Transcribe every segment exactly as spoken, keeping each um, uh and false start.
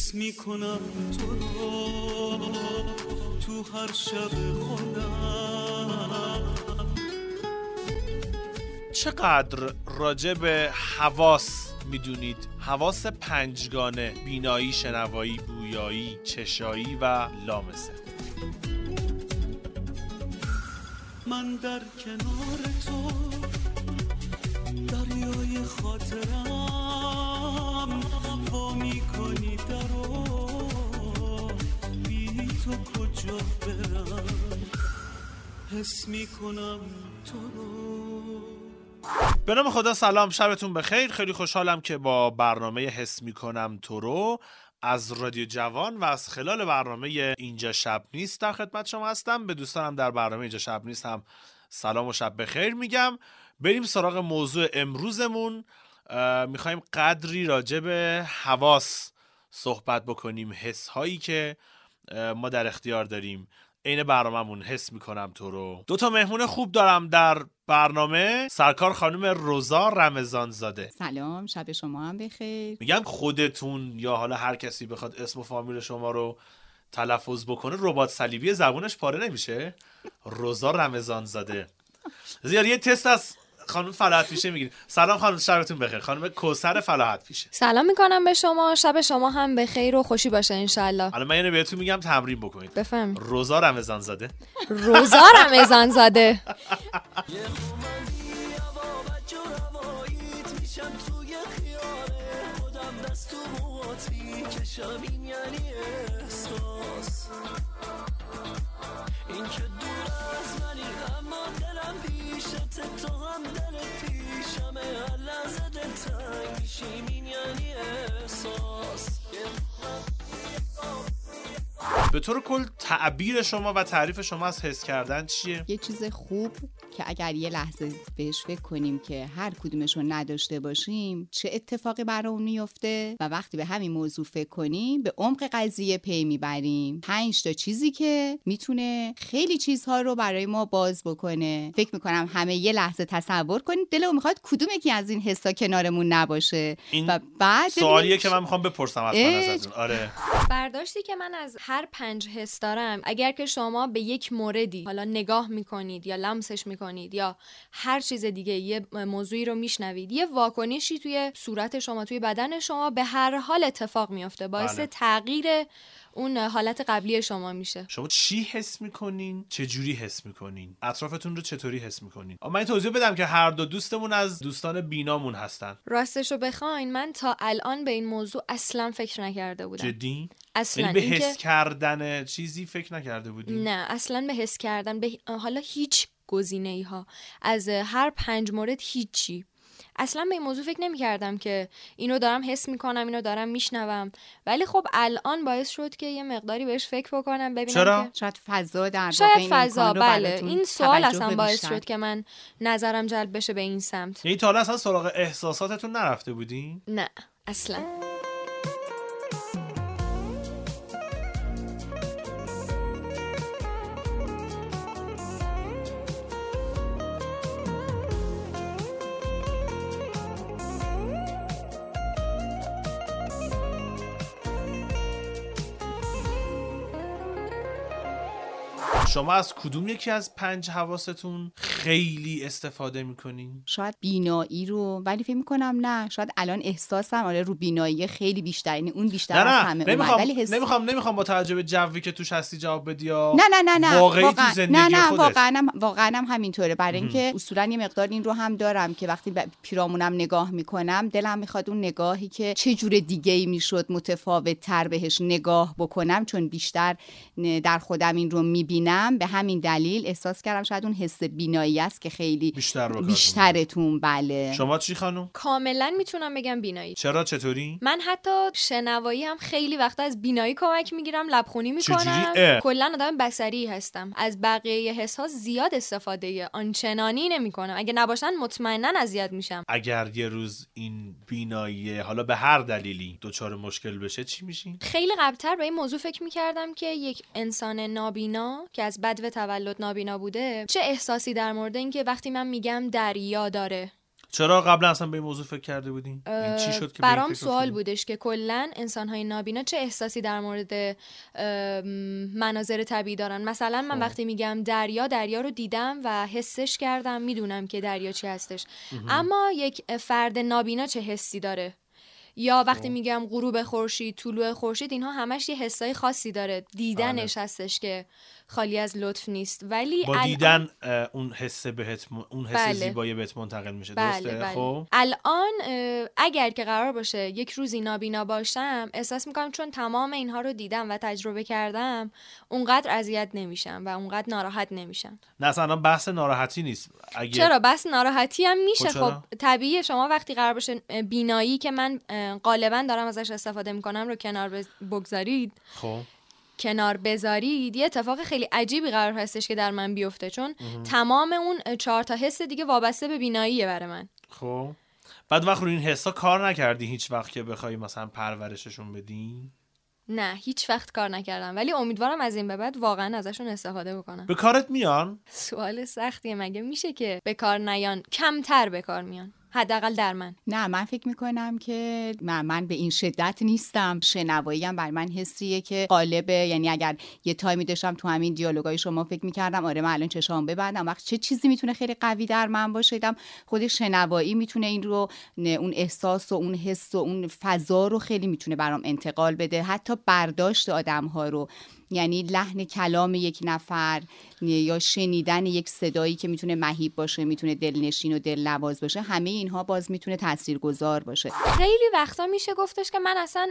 حس میکنم تو رو تو هر شب خودم. چقدر راجع به حواس میدونید؟ حواس پنجگانه: بینایی، شنوایی، بویایی، چشایی و لامسه. من در کنار تو دریای خاطرم وا میکنی درو، بی تو کجا برم، حس میکنم تو رو. به نام خدا، سلام، شبتون بخیر. خیلی خوشحالم که با برنامه حس میکنم تو رو از رادیو جوان و از خلال برنامه اینجا شب نیست در خدمت شما هستم. به دوستانم در برنامه اینجا شب نیست هم سلام و شب بخیر میگم. بریم سراغ موضوع امروزمون. میخوایم قدری راجع به حواس صحبت بکنیم، حس هایی که ما در اختیار داریم. این برنامه‌مون حس میکنم تو رو. دو تا مهمون خوب دارم در برنامه. سرکار خانم روزا رمضان زاده. سلام، شب شما هم بخیر. میگم خودتون یا حالا هر کسی بخواد اسم و فامیل شما رو تلفظ بکنه ربات صلیبی زبونش پاره نمیشه. روزا رمضان زاده. زیاد یه تست از خانم فلاحت پیشه میگیریم. سلام خانم، شبتون بخیر. خانم کوثر فلاحت پیشه. سلام میکنم به شما، شب شما هم بخیر و خوشی باشه انشالله. حالا من اینو بهتون میگم تمرین بکنید. بفهم. روزا رمضان زاده. روزا رمضان زاده. این که دور از منی اما دلم پیشت، تو هم دلت پیشمه، هر لحظه دلتنگ میشیم، این یعنی احساس. به طور کل تعبیر شما و تعریف شما از حس کردن چیه؟ یه چیز خوب که اگر یه لحظه بهش فکر کنیم که هر کدومش رو نداشته باشیم چه اتفاقی برامون میفته و وقتی به همین موضوع فکر کنیم به عمق قضیه پی میبریم. پنج تا چیزی که میتونه خیلی چیزها رو برای ما باز بکنه. فکر میکنم همه یه لحظه تصور کنید دلمون میخواد کدوم یکی از این حسا کنارمون نباشه. این و بعد سوالیه که من میخوام بپرسم حتما ازتون. آره. برداشتی که من از هر پنج حس دارم، اگر که شما به یک موردی حالا نگاه میکنید یا لمسش میکنید یا هر چیز دیگه، یه موضوعی رو میشنوید، یه واکنشی توی صورت شما، توی بدن شما به هر حال اتفاق میفته، باعث بله. تغییر اون حالت قبلی شما میشه. شما چی حس میکنین؟ چه جوری حس میکنین؟ اطرافتون رو چطوری حس میکنین؟ من این توضیح بدم که هر دو دوستمون از دوستان بینامون هستن. راستشو بخواین من تا الان به این موضوع اصلا فکر نکرده بودم. جدی؟ اصلا یعنی به این حس که... کردن چیزی فکر نکرده بودی؟ نه اصلا به حس کردن به حالا هیچ گزینه‌ای ها از هر پنج مورد هیچی. اصلا به این موضوع فکر نمی کردم که اینو دارم حس میکنم، اینو دارم میشنوم. ولی خب الان باعث شد که یه مقداری بهش فکر بکنم، ببینم چرا؟ که شاید فضا در شاید فضا بله این سوال اصلا باعث شد که من نظرم جلب بشه به این سمت. یعنی تا حالا اصلا سراغ احساساتتون نرفته بودین؟ نه اصلا. شما از کدوم یکی از پنج حواستون خیلی استفاده میکنین؟ شاید بینایی رو، ولی فکر میکنم نه، شاید الان احساسم آره رو بینایی خیلی بیشتر، یعنی اون بیشتر نه از نه همه نمیخوام اومد. ولی حس... نمیخوام نمیخوام با توجه به جوی که توش هستی جواب بدی یا نه نه نه نه واقعی واقعا... تو زندگی نه نه خودت. واقعا هم... واقعا هم همینطوره. برای اینکه اصولا یه مقدار این رو هم دارم که وقتی ب... پیرامونم نگاه میکنم دلم میخواد اون نگاهی که چه جور دیگه‌ای میشد متفاوت تر بهش نگاه بکنم، چون بیشتر در خودم این رو میبینم. به همین دلیل احساس کردم شاید اون حس بینایی است که خیلی بیشتر بیشترتون. بله. شما چی خانم؟ کاملا میتونم بگم بینایی. چرا؟ چطوری؟ من حتی شنوایی هم خیلی وقتا از بینایی کمک میگیرم، لبخونی میکنم. کلا آدم بصری هستم، از بقیه حس‌ها زیاد استفاده آنچنانی نمیکنم. اگه نباشن مطمئنا اذیت میشم. اگر یه روز این بینایی حالا به هر دلیلی دچار مشکل بشه چی میشین؟ خیلی قبل‌تر به این موضوع فکر میکردم که یک انسان نابینا که از بدو تولد نابینا بوده چه احساسی در مورد این که وقتی من میگم دریا داره. چرا قبلا اصلا به این موضوع فکر کرده بودین؟ این چی شد که برام سوال بودش که کلا انسان‌های نابینا چه احساسی در مورد مناظر طبیعی دارن. مثلا من وقتی میگم دریا، دریا رو دیدم و حسش کردم، میدونم که دریا چی هستش. اما یک فرد نابینا چه حسی داره؟ یا وقتی میگم غروب خورشید، طلوع خورشید، اینها همش یه حسای خاصی داره. دیدنش آه. هستش که خالی از لطف نیست. ولی با دیدن اون حس بهت م... اون حس بله. زیبایی بهت منتقل میشه. بله درسته؟ بله. خب الان اگر که قرار باشه یک روزی نابینا باشم، احساس میکنم چون تمام اینها رو دیدم و تجربه کردم، اونقدر اذیت نمیشم و اونقدر ناراحت نمیشم. نه اصلا بحث ناراحتی نیست. اگه... چرا بحث ناراحتی هم میشه. خب طبیعیه شما وقتی قرار باشه بینایی که من غالبا دارم ازش استفاده میکنم رو کنار بگذارید، خب کنار بذارید، یه اتفاق خیلی عجیبی قرار هستش که در من بیفته، چون اه. تمام اون چهار تا حس دیگه وابسته به بیناییه برای من. خب بعد وقت رو این حسا کار نکردی هیچ وقت که بخوای مثلا پرورششون بدی؟ نه هیچ وقت کار نکردم، ولی امیدوارم از این به بعد واقعا ازشون استفاده بکنم. به کارت میان؟ سوال سختیه، مگه میشه که به کار نیان؟ کمتر به کار میان، حداقل در من. نه من فکر میکنم که من, من به این شدت نیستم. شنوایی هم برای من حسیه که غالبه، یعنی اگر یه تایمی داشتم تو همین دیالوگای شما فکر میکردم آره من الان چشام ببندم وقت چه چیزی میتونه خیلی قوی در من باشه، دیدم خود شنوایی میتونه این رو، اون احساس و اون حس و اون فضا رو خیلی میتونه برام انتقال بده، حتی برداشت آدم‌ها رو، یعنی لحن کلام یک نفر یا شنیدن یک صدایی که میتونه مهیب باشه، میتونه دلنشین و دلنواز باشه، همه اینها باز میتونه تاثیرگذار باشه. خیلی وقتا میشه گفتش که من اصلا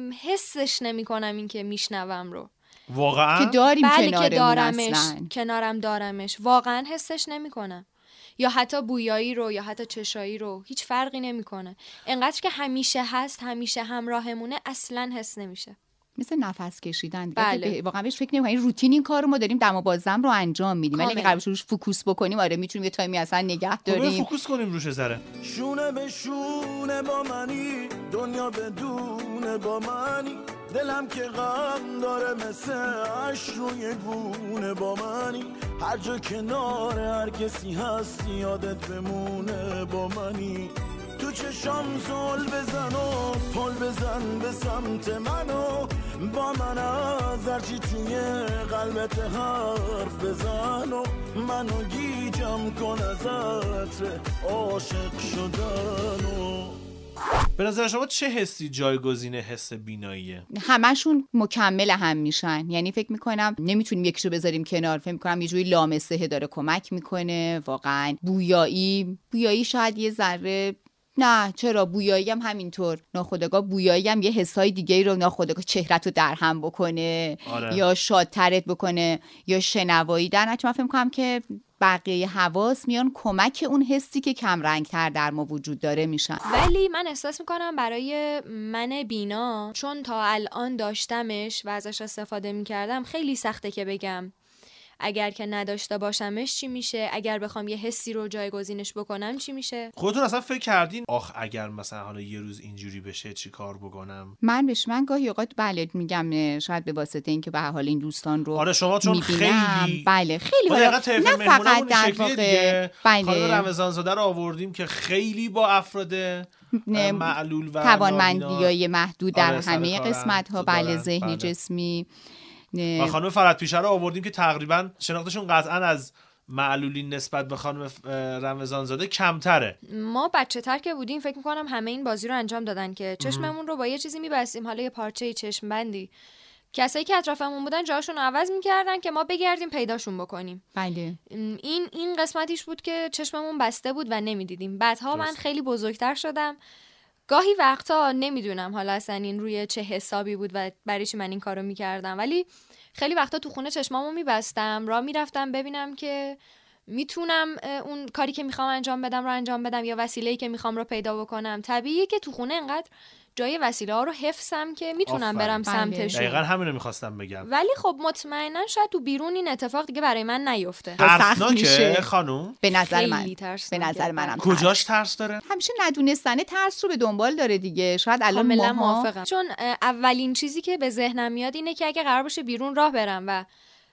حسش نمیکنم این که میشنوم رو. واقعا؟ که داریم بله کنارمون که دارمش اصلا. کنارم دارمش، واقعا حسش نمیکنم. یا حتی بویایی رو یا حتی چشایی رو، هیچ فرقی نمیکنه. انقدر که همیشه هست، همیشه همراهمونه، اصلا حس نمیشه. مثل نفس کشیدن. بله. واقعا بهش فکر نمی‌کنم. این روتین این کارو ما داریم دم و بازدم رو انجام میدیم، ولی اگه قرارش روش فوکوس بکنیم آره میتونیم یه تایمی اصلا نگه داریم. فوکوس کنیم روش ذره. شونه به شونه با منی، دنیا بدون با منی، دلم که غم داره مثل عشق روی گونه با منی، هر جا کنار هر کسی هستی یادت بمونه با منی، تو چشام زل بزن و پل بزن به سمت منو، با من از هرچی توی قلبت حرف بزن و منو گیجم کن از عطر عاشق شدنو. به نظر شما چه حسی جایگزین حس بیناییه؟ همشون مکمل هم میشن، یعنی فکر میکنم نمیتونیم یکیشو بذاریم کنار. فکر میکنم یه جوری لامسه داره کمک میکنه. واقعا بویایی بویایی شاید یه ذره، نه چرا، بویایی هم همینطور، ناخودآگاه بویایی هم یه حسای دیگه رو ناخودآگاه چهره‌تو درهم بکنه. آره. یا شادترت بکنه، یا شنوایی. در نتیجه من فکر می‌کنم که بقیه حواس میان کمک اون حسی که کم رنگ‌تر در ما وجود داره میشن. ولی من احساس میکنم برای من بینا، چون تا الان داشتمش و ازش استفاده میکردم، خیلی سخته که بگم اگر که نداشته باشمش چی میشه، اگر بخوام یه حسی رو جایگزینش بکنم چی میشه. خودتون اصلا فکر کردین آخ اگر مثلا حالا یه روز اینجوری بشه چی کار بکنم؟ من بهش من گاهی اوقات بله میگم، شاید به واسطه اینکه به هر حال این دوستان رو آره شما چون میبینم. خیلی بله خیلی حالا نه فقط در واقع خانم رمضان زاده رو آوردیم که خیلی با افراد معلول و توانمندی‌های محدود در آره همه قسمت‌ها، بله ذهنی بله. جسمی. و خانم فرد پیشه رو آوردیم که تقریبا شناختشون قطعا از معلولین نسبت به خانم رمضان زاده کمتره. ما بچه تر که بودیم فکر میکنم همه این بازی رو انجام دادن که چشممون رو با یه چیزی میبستیم، حالا یه پارچه چشم بندی، کسایی که اطرافمون بودن جاشون رو عوض میکردن که ما بگردیم پیداشون بکنیم. بله. این این قسمتیش بود که چشممون بسته بود و نمیدیدیم. بعدها من خیلی بزرگتر شدم، گاهی وقتا نمیدونم حالا اصلا این روی چه حسابی بود و برای چی من این کارو میکردم، ولی خیلی وقتا تو خونه چشمامو میبستم، راه میرفتم ببینم که میتونم اون کاری که میخوام انجام بدم رو انجام بدم یا وسیله‌ای که میخوام رو پیدا بکنم. طبیعیه که تو خونه انقدر جای وسیله ها رو حفظم که میتونم برم سمتشون. دقیقاً همین رو میخواستم بگم. ولی خب مطمئنا شاید تو بیرون این اتفاق دیگه برای من نیفته. ترسناکه خانوم؟ به نظر من به نظر منم کجاش ترس داره؟ همیشه ندونستن ترس رو به دنبال داره دیگه. شاید الان ماها موافقم، چون اولین چیزی که به ذهنم میاد اینه که اگه قرار باشه بیرون راه برم و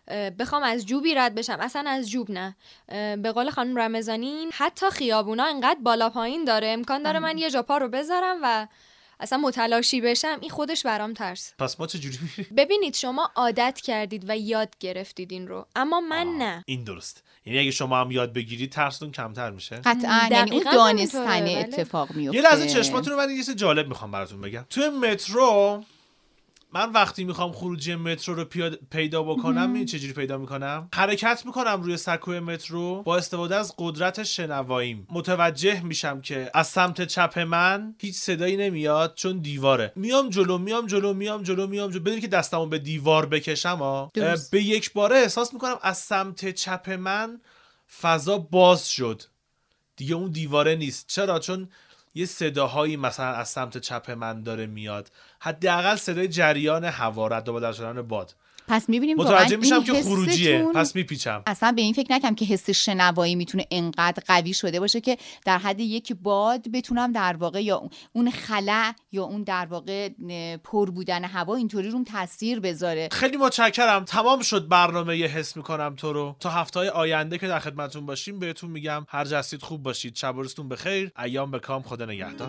بخوام از جوبی رد بشم، اصلا از جوب نه، به قول خانم رمضانی حتی خیابونا اینقدر بالا پایین داره، امکان داره من یه جا پا رو بذارم و اصلا متلاشی بشم، این خودش برام ترس. پس ما چه جوری میریم؟ ببینید شما عادت کردید و یاد گرفتید این رو، اما من نه. این درست. یعنی اگه شما هم یاد بگیرید ترستون کمتر میشه. قطعاً، یعنی اون دانستن اتفاق میفته. یه لحظه چشماتون رو ببندید، یه چیز جالب میخوام براتون بگم. توی مترو من وقتی میخوام خروجی مترو رو پیدا بکنم، این چجوری پیدا میکنم؟ حرکت میکنم روی سکوی مترو، با استفاده از قدرت شنواییم متوجه میشم که از سمت چپ من هیچ صدایی نمیاد چون دیواره. میام جلو میام جلو میام جلو میام جلو بدون که دستمو به دیوار بکشم ها. به یک باره احساس میکنم از سمت چپ من فضا باز شد، دیگه اون دیواره نیست. چرا؟ چون یه صداهایی مثلا از سمت چپ من داره میاد، حداقل صدای جریان هوا، رد و بدل شدن باد. پس میبینیم متوجه میشم که خروجیه، پس میپیچم. اصلا به این فکر نکنم که حس شنوایی میتونه انقدر قوی شده باشه که در حد یک باد بتونم در واقع یا اون خلأ یا اون در واقع پر بودن هوا اینطوری روم تاثیر بذاره. خیلی متشکرم. تمام شد برنامه یه حس میکنم تو رو. تا هفته‌های آینده که در خدمتتون باشیم بهتون میگم هر جا هستید خوب باشید. شب و روزتون بخیر. ایام به کام. خدا نگهدار.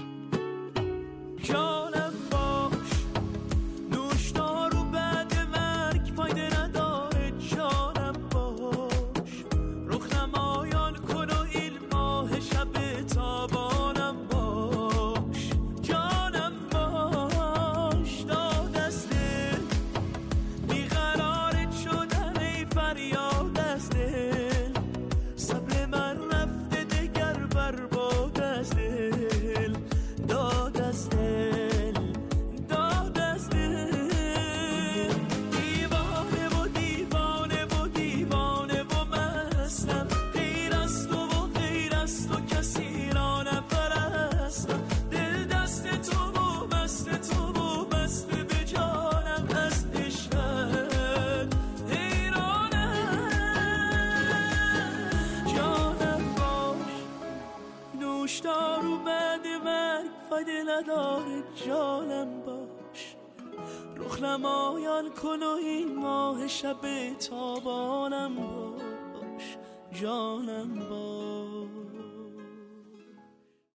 نداره جانم باش، رخ نمایان کن و این ماه شب تابانم باش، جانم باش.